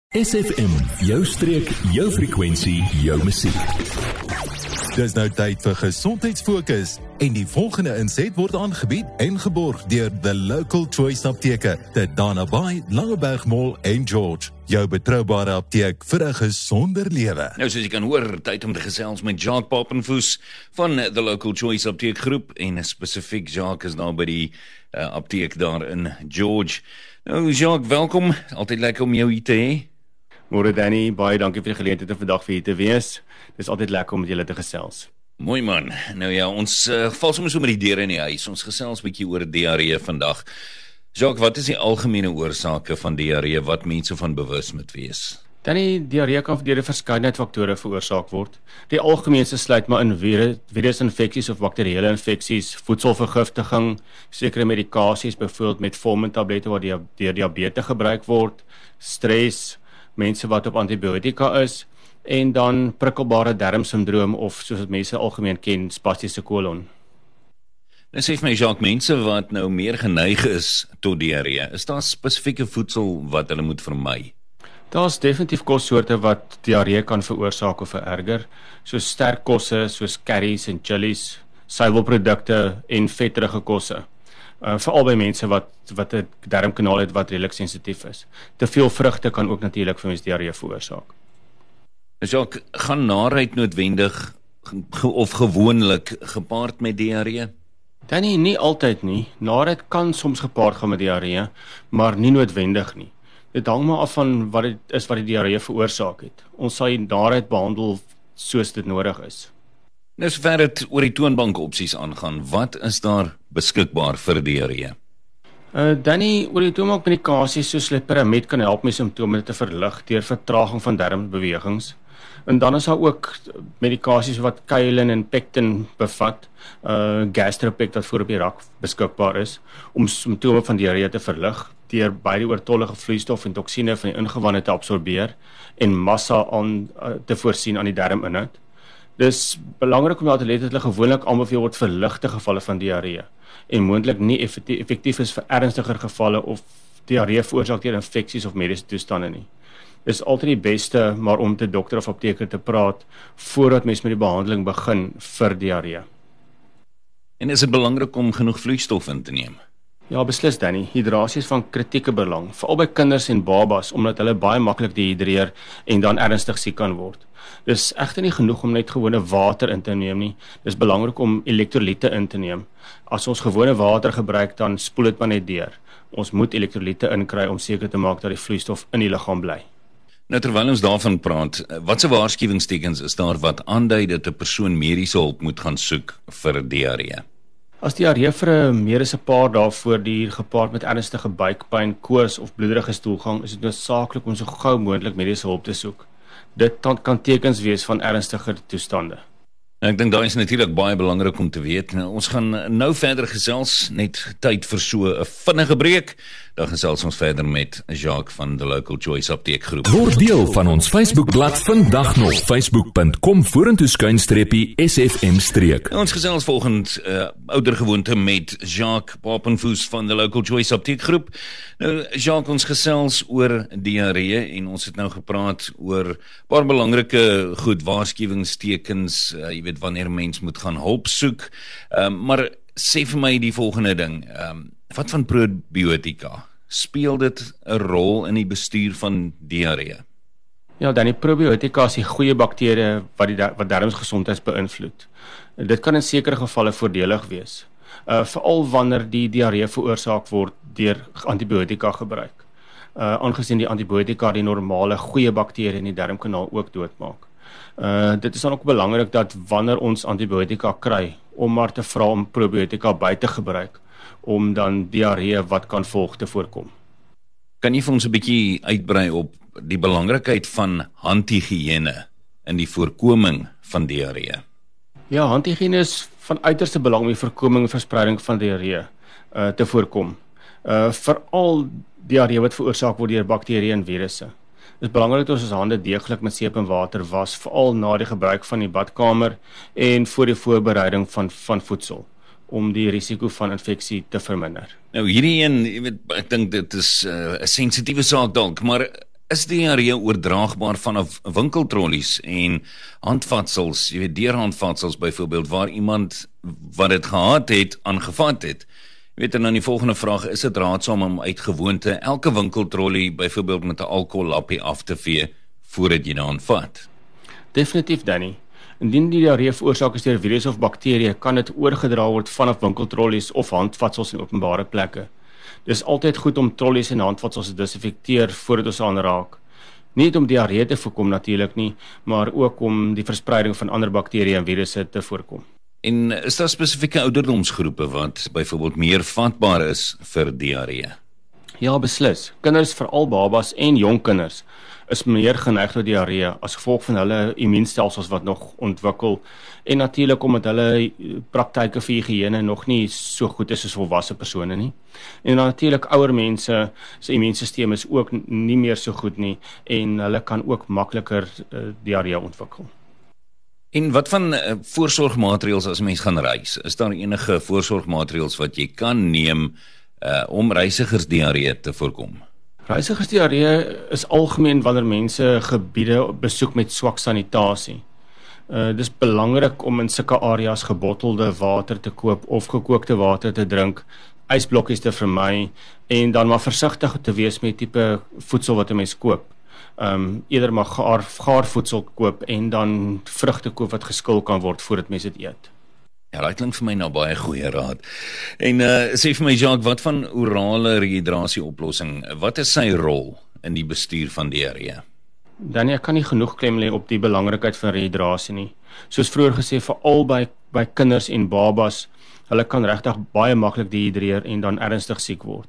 SFM, jou streek, jou frekwensie, jou musiek. Dis nou tyd vir Gesondheidsfokus en die volgende inset word aangebied en geborg deur The Local Choice Apteke, te Dana Bay, Langeberg Mall en George. Jou betroubare apteek vir 'n gesonder lewe. Nou soos jy kan hoor, tyd om te gesels met Jacques Papenfoes van The Local Choice Apteek groep en spesifiek Jacques is nou by die apteek daar in George. Nou Jacques, welkom. Altyd lekker om jou hier te hê. Môre Danny, baie dankie vir die geleentheid om vandag vir hier te wees. Dis altyd lekker om met julle te gesels. Mooi man. Nou ja, ons val sommer so met die deure in die huis. Ons gesels 'n bietjie oor diarree vandag. Jacques, wat is die algemene oorsake van diarree wat mense van bewus moet wees? Danny, diarree kan deur 'n verskeidenheid faktore veroorsaak word. Die algemeenste sluit maar in virusinfeksies of bakterieële infeksies, voedselvergiftiging, sekere medikasies, byvoorbeeld metformin-tablette wat deur diabetes gebruik word, stres, mense wat op antibiotika is, en dan prikkelbare darmsindroom of soos wat mense algemeen ken, spastiese kolon. Nou sê vir my Jacques, mense wat nou meer geneig is tot diarree, is daar spesifieke voedsel wat hulle moet vermy? Daar's definitief kossoorte wat diarree kan veroorsaak of vererger, soos sterk kosse, soos curries en chilies, suiwelprodukte en vetterige kosse. Veral by mense wat 'n darmkanaal het wat redelik sensitief is. Te veel vrugte kan ook natuurlik vir mense diarree veroorsaak. Jacques, gaan naarheid noodwendig of gewoonlik gepaard met diarree? Danny, nie altyd nie. Naarheid kan soms gepaard gaan met diarree, maar nie noodwendig nie. Dit hang maar af van wat dit is wat die diarree veroorsaak het. Ons sal die naarheid behandel soos dit nodig is. Nou sover dit oor die toonbank opsies aangaan, wat is daar beskikbaar vir diarree? Danny, oor die toonbank medikasie soos loperamide kan help met simptome te verlig deur vertraging van darmbewegings. En dan is daar ook medikasies wat Kaelin en Pectin bevat, Gastropec wat voor op die rak beskikbaar is, om simptome van diarree te verlig, deur baie oortollige vloeistof en toksine van die ingewande te absorbeer en massa te voorsien aan die darminhoud. Dis belangrik om te let dat hulle gewoonlik aanbeveel word vir ligte gevalle van diarree en moontlik nie effektief is vir ernstiger gevalle of diarree veroorsaak deur infeksies of mediese toestande nie. Dis altyd die beste maar om te dokter of apteker te praat voordat mens met die behandeling begin vir diarree. En is dit belangrik om genoeg vloeistof in te neem? Ja, beslis Danny. Hidrasie is van kritieke belang, veral by kinders en babas, omdat hulle baie maklik dehidreer en dan ernstig siek kan word. Dis egter nie genoeg om net gewone water in te neem nie. Dis belangrik om elektrolyte in te neem. As ons gewone water gebruik, dan spoel dit maar net deur. Ons moet elektrolyte inkry om seker te maak dat die vloeistof in die liggaam bly. Nou terwyl ons daarvan praat, watse waarskuwingstekens is daar wat aandui dat 'n persoon mediese hulp moet gaan soek vir diarree? As diarree vir meer as 'n paar dae voortduur gepaard met ernstige buikpyn, koors of bloederige stoelgang, is dit noodsaaklik om so gou moontlik mediese hulp te soek. Dit kan tekens wees van ernstiger toestande. Ek dink daai is natuurlik baie belangrik om te weet. Nou, ons gaan nou verder gesels, net tyd vir so 'n vinnige breek. Dan gesels ons verder met Jacques van The Local Choice Apteek groep. Word deel van ons Facebookblad vandag nog, facebook.com/SFM-streek. Ons gesels volgens oudergewoonte met Jacques Papenfoes van The Local Choice Apteek groep. Nou Jacques, ons gesels oor diarree en ons het nou gepraat oor 'n paar belangrike waarskuwingstekens, jy weet wanneer mens moet gaan hulp soek. Maar sê vir my die volgende ding, wat van probiotika? Speel dit 'n rol in die bestuur van diarree? Ja, dan die probiotika is die goeie bakterieë wat darmgesondheid beïnvloed. Dit kan in sekere gevalle voordelig wees, veral wanneer die diarree veroorsaak word deur antibiotika gebruik. Aangesien die antibiotika die normale goeie bakterieë in die darmkanaal ook doodmaak. Dit is dan ook belangrik dat wanneer ons antibiotika kry, om maar te vra om probiotika by te gebruik, om dan diarree wat kan volg te voorkom. Kan jy vir ons 'n bietjie uitbrei op die belangrikheid van handhigiëne in die voorkoming van diarree? Ja, handhigiëne is van uiterste belang om die voorkoming en verspreiding van diarree te voorkom. Veral diarree wat veroorsaak word deur bakterieë en virusse. Dit is belangrik dat ons hande deeglik met seep en water was, veral na die gebruik van die badkamer en voor die voorbereiding van voedsel, om die risiko van infeksie te verminder. Nou hierdie een, jy weet, ek dink dit is 'n sensitiewe saak dalk, maar Is diarree oordraagbaar vanaf winkeltrollies en handvatsels, jy weet deurhandvatsels byvoorbeeld, waar iemand wat dit gehad het, aangevat het? Jy weet, en dan die volgende vraag, is dit raadsaam om uit gewoonte elke winkeltrollie byvoorbeeld met 'n alkohollappie af te vee, voordat jy daaraan vat? Definitief, Danny. Indien die diarree veroorsaak is deur virus of bakterieë, kan dit oorgedra word vanaf winkeltrollies of handvatsels in openbare plekke. Dis altyd goed om trollies en handvatsels te desinfekteer voordat ons aanraak. Nie net om diarree te voorkom natuurlik nie, maar ook om die verspreiding van ander bakterieë en virusse te voorkom. En is daar spesifieke ouderdomsgroepe wat byvoorbeeld meer vatbaar is vir diarree? Ja, beslis. Kinders, veral babas en jong kinders, is meer geneig tot diarree as gevolg van hulle immuunstelsels wat nog ontwikkel en natuurlik omdat hulle praktyke vir higiëne nog nie so goed is as volwasse persone nie. En natuurlik ouer mense se immuunstelsel is ook nie meer so goed nie en hulle kan ook makliker diarree ontwikkel. En wat van voorsorgmaatreëls as mens gaan reis? Is daar enige voorsorgmaatreëls wat jy kan neem om reisigersdiarree te voorkom? Reisigersdiarree is algemeen wanneer mense gebiede besoek met swak sanitasie. Dis belangrik om in sulke areas gebottelde water te koop of gekookte water te drink, ysblokkies te vermy en dan maar versigtig te wees met tipe voedsel wat 'n mens koop. Eerder maar gaar voedsel koop en dan vrugte koop wat geskil kan word voordat mens dit eet. Ja, dit klink vir my nou baie goeie raad. En sê vir my Jacques, wat van orale rehydrasie-oplossing? Wat is sy rol in die bestuur van diarree? Dan ek kan nie genoeg klem lê op die belangrikheid van rehydrasie nie. Soos vroeër gesê, veral by kinders en babas, hulle kan regtig baie maklik dehidreer en dan ernstig siek word.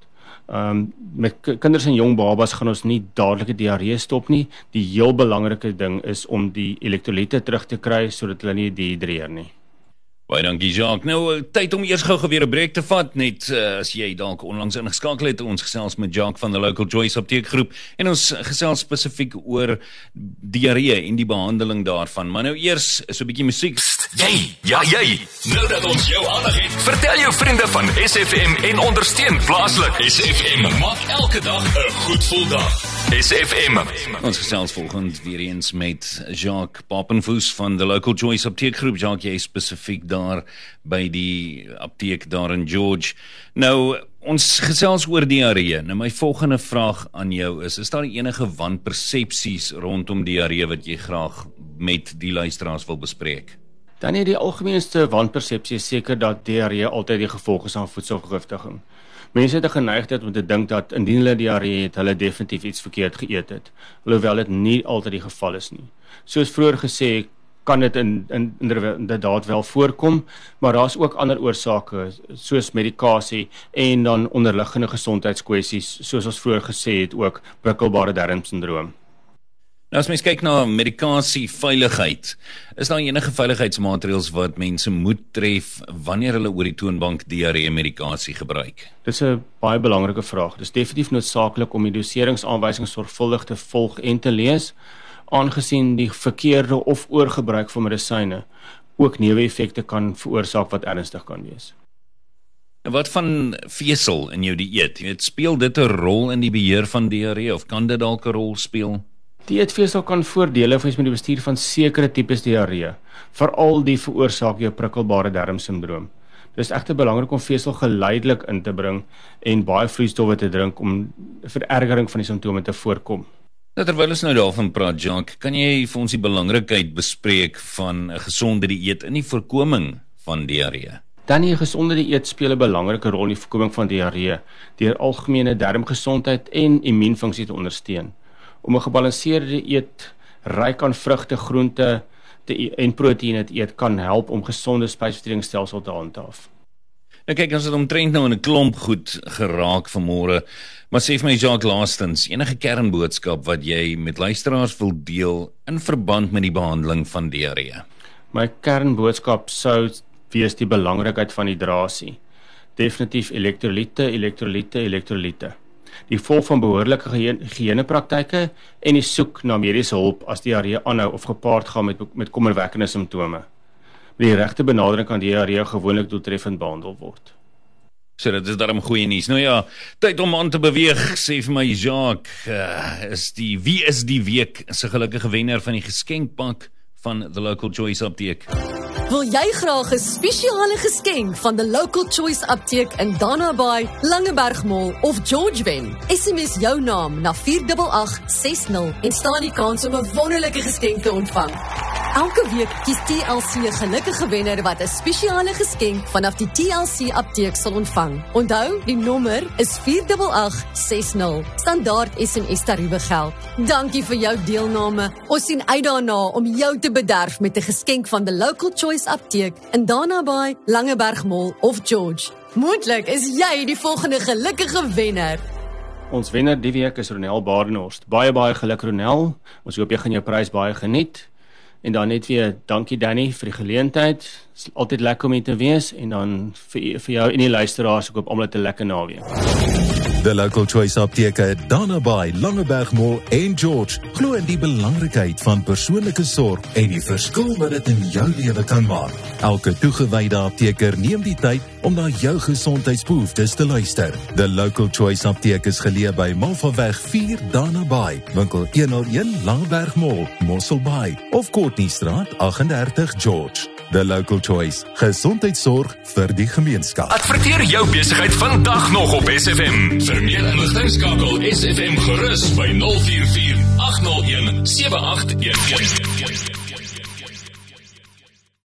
Met kinders en jong babas gaan ons nie dadelike diarree stop nie. Die heel belangrike ding is om die elektrolyte terug te kry sodat hulle nie dehidreer nie. Baie dankie Jacques. Nou, tyd om eers gou weer 'n breek te vat, net as jy dalk onlangs ingeskakel het, ons gesels met Jacques van die Local Choice Apteekgroep en ons gesels spesifiek oor diarree en die behandeling daarvan. Maar nou eers is 'n bietjie musiek. Jy, nou dat ons jou aandag het, vertel jou vriende van SFM en ondersteun plaaslik. SFM maak elke dag 'n goed gevoel dag. SFM. Ons gesels volgende weer eens met Jacques Papenfoos van die Local Choice Apteekgroep. Jacques, jy is spesifiek daar by die apteek daar in George. Nou, ons gesels oor diarree. Nou, my volgende vraag aan jou is daar enige wanpersepsies rondom diarree wat jy graag met die luisteraars wil bespreek? Dan die algemeenste wanpersepsie is seker dat diarree altyd die gevolg is van voedselvergiftiging. Mense het 'n geneigtheid om te dink dat indien hulle diarree het, hulle definitief iets verkeerd geëet het, alhoewel dit nie altyd die geval is nie. Soos vroeër gesê, kan dit inderdaad wel voorkom, maar daar's ook ander oorsake, soos medikasie en dan onderliggende gesondheidskwessies, soos ons vroeër gesê het, ook prikkelbare darmsindroom. Nou as mens kyk na medikasieveiligheid, is daar enige veiligheidsmaatreëls wat mense moet tref wanneer hulle oor die toonbank diarree medikasie gebruik? Dis 'n baie belangrike vraag. Dis definitief noodsaaklik om die doseringsaanwysings sorgvuldig te volg en te lees, aangesien die verkeerde of oorgebruik van medisyne ook neeweffekte kan veroorsaak wat ernstig kan wees. Wat van vesel in jou dieet? Jy weet, speel dit 'n rol in die beheer van diarree of kan dit dalk 'n rol speel? Dieetvesel kan voordele wees met die bestuur van sekere tipes diarree, veral die veroorsaak jou prikkelbare darmsindroom. Dit is egter belangrik om vesel geleidelik in te bring en baie vloeistowwe te drink om verergering van die simptome te voorkom. Terwyl ons nou daarvan praat, Jacques, kan jy vir ons die belangrikheid bespreek van 'n gesonde dieet in die voorkoming van diarree? Dan 'n gesonde dieet speel 'n belangrike rol in die voorkoming van diarree deur algemene darmgesondheid en immuunfunksie te ondersteun. Om 'n gebalanseerde dieet ryk aan vrugte, groente en proteïene te eet kan help om gesonde spysverteringsstelsel te handhaaf. Nou kyk, ons het omtrent nou in 'n klomp goed geraak vanmôre, maar sê vir my Jacques, laastens, enige kernboodskap wat jy met luisteraars wil deel in verband met die behandeling van diarree? My kernboodskap sou wees die belangrikheid van hidrasie. Definitief elektrolyte. Die volg van behoorlike higiënepraktyke en die soek na mediese hulp as diarree aanhou of gepaard gaan met kommerwekkende simptome. Met die regte benadering kan diarree gewoonlik doeltreffend behandel word. So dit is darm goeie nuus. Nou ja, tyd om aan te beweeg, sê vir my Jacques, wie is die week se gelukkige wenner van die geskenkpak van The Local Choice Apteek? Wil jy graag 'n spesiale geskenk van The Local Choice Apteek in Dana Bay, Langeberg Mall of George wen? SMS jou naam na 48860 en staan die kans om 'n wonderlike geskenk te ontvang. Elke week kies TLC 'n gelukkige wenner wat 'n spesiale geskenk vanaf die TLC Apteek sal ontvang. Onthou, die nommer is 48860. Standaard SMS tariewe geld. Dankie vir jou deelname. Ons sien uit daarna om jou te bederf met 'n geskenk van The Local Choice Apteek in Dana Bay, Langeberg Mall of George. Moontlik is jy die volgende gelukkige wenner. Ons wenner die week is Ronel Badenhorst. Baie geluk Ronel. Ons hoop jy gaan jou prys baie geniet. En dan net weer, dankie Danny vir die geleentheid. Het is altyd lekker om hier te wees. En dan vir jou en die luisteraars, ek hoop almal 'n lekker naweek. The Local Choice Apteke, Dana Bay, Langeberg Mall en George glo in die belangrikheid van persoonlike sorg en die verskil wat dit in jou lewe kan maak. Elke toegewyde apteker neem die tyd om na jou gesondheidsbehoeftes te luister. The Local Choice Apteek is geleë by Malvaweg 4 Dana Bay, winkel 101 Langeberg Mall, Mosselbaai of Courtneystraat 38 George. The Local Choice, gesondheidsorg vir die gemeenskap. Adverteer jou besigheid vandag nog op SFM. Vir meer inligting skakel SFM gerus by 044 801 7811.